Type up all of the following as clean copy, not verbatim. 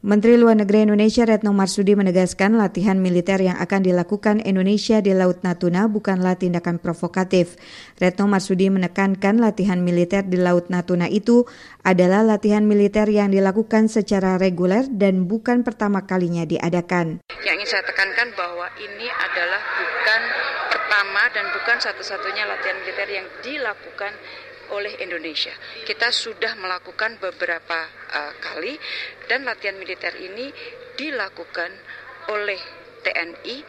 Menteri Luar Negeri Indonesia Retno Marsudi menegaskan latihan militer yang akan dilakukan Indonesia di Laut Natuna bukanlah tindakan provokatif. Retno Marsudi menekankan latihan militer di Laut Natuna itu adalah latihan militer yang dilakukan secara reguler dan bukan pertama kalinya diadakan. Yang ingin saya tekankan bahwa ini adalah bukan pertama dan bukan satu-satunya latihan militer yang dilakukan oleh Indonesia. Kita sudah melakukan beberapa kali dan latihan militer ini dilakukan oleh TNI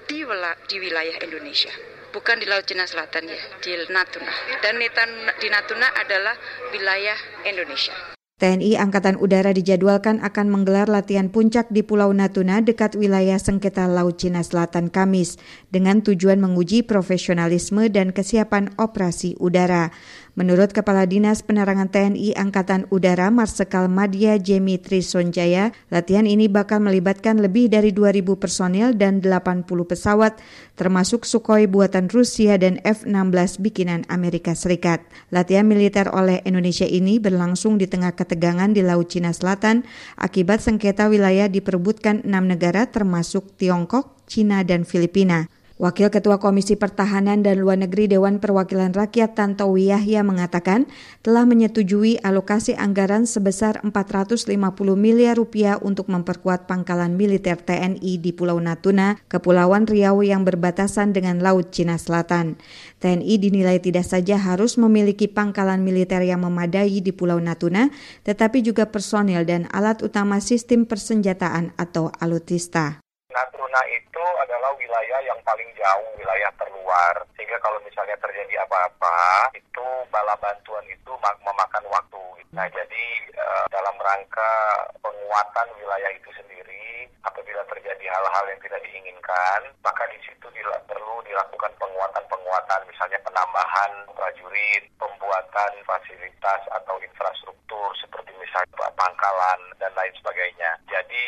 di wilayah Indonesia. Bukan di Laut Cina Selatan ya, di Natuna. Dan di Natuna adalah wilayah Indonesia. TNI Angkatan Udara dijadwalkan akan menggelar latihan puncak di Pulau Natuna dekat wilayah sengketa Laut Cina Selatan Kamis dengan tujuan menguji profesionalisme dan kesiapan operasi udara. Menurut Kepala Dinas Penerangan TNI Angkatan Udara Marsikal Madya Jemi Trisonjaya, latihan ini bakal melibatkan lebih dari 2.000 personil dan 80 pesawat, termasuk Sukhoi buatan Rusia dan F-16 bikinan Amerika Serikat. Latihan militer oleh Indonesia ini berlangsung di tengah ketegangan di Laut Cina Selatan akibat sengketa wilayah diperebutkan 6 negara termasuk Tiongkok, Cina, dan Filipina. Wakil Ketua Komisi Pertahanan dan Luar Negeri Dewan Perwakilan Rakyat Tantowi Yahya mengatakan telah menyetujui alokasi anggaran sebesar 450 miliar rupiah untuk memperkuat pangkalan militer TNI di Pulau Natuna, Kepulauan Riau yang berbatasan dengan Laut Cina Selatan. TNI dinilai tidak saja harus memiliki pangkalan militer yang memadai di Pulau Natuna, tetapi juga personil dan alat utama sistem persenjataan atau alutsista. Natuna itu adalah wilayah yang paling jauh, wilayah terluar. Sehingga kalau misalnya terjadi apa-apa, itu bala bantuan itu memakan waktu. Nah, jadi dalam rangka penguatan wilayah itu sendiri, apabila terjadi hal-hal yang tidak diinginkan, maka di situ perlu dilakukan penguatan, misalnya penambahan prajurit, pembuatan fasilitas atau infrastruktur seperti misalnya pangkalan dan lain sebagainya. Jadi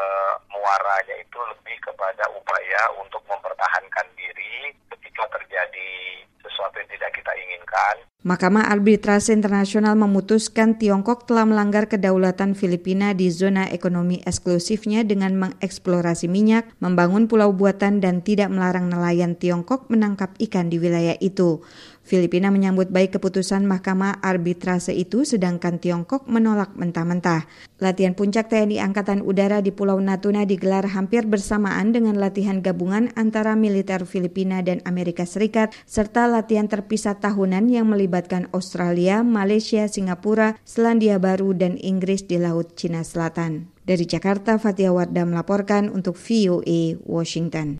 muaranya itu lebih kepada upaya untuk mempertahankan diri ketika terjadi sesuatu yang tidak kita inginkan. Mahkamah Arbitrase Internasional memutuskan Tiongkok telah melanggar kedaulatan Filipina di zona ekonomi eksklusifnya dengan mengeksplorasi minyak, membangun pulau buatan dan tidak melarang nelayan Tiongkok menangkap ikan di wilayah itu. Filipina menyambut baik keputusan Mahkamah Arbitrase itu, sedangkan Tiongkok menolak mentah-mentah. Latihan puncak TNI Angkatan Udara di Pulau Natuna digelar hampir bersamaan dengan latihan gabungan antara militer Filipina dan Amerika Serikat, serta latihan terpisah tahunan yang melibatkan Australia, Malaysia, Singapura, Selandia Baru, dan Inggris di Laut Cina Selatan. Dari Jakarta, Fatia Wardah melaporkan untuk VOA Washington.